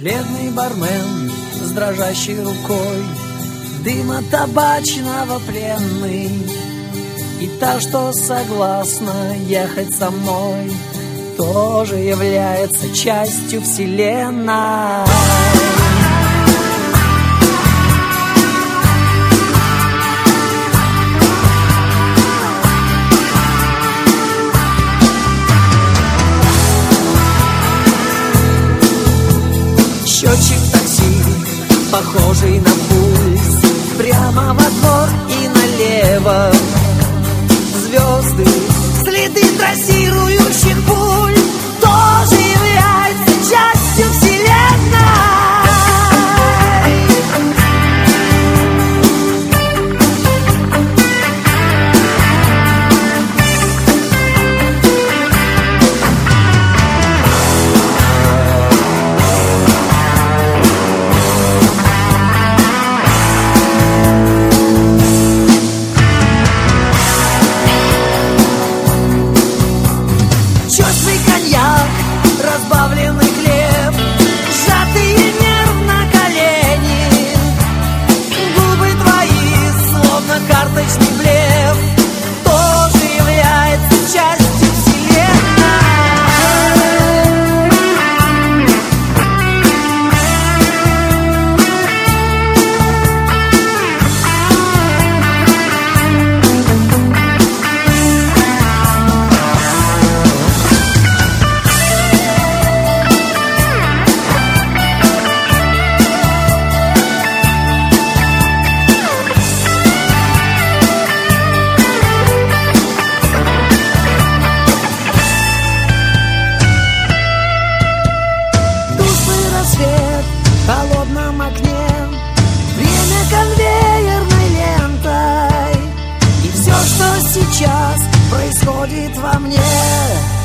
Бледный бармен с дрожащей рукой, дыма табачного пленный, и та, что согласна ехать со мной, тоже является частью вселенной. Счетчик такси, похожий на пульс, прямо во двор и налево. Звезды, следы трассирующих пуль, тоже являются частью вселенной. Разбавленный хлеб, сжатые нервно колени, губы твои, словно карточный блеф, тоже является частью вселенной. В холодном окне время конвейерной лентой, и все, что сейчас происходит во мне,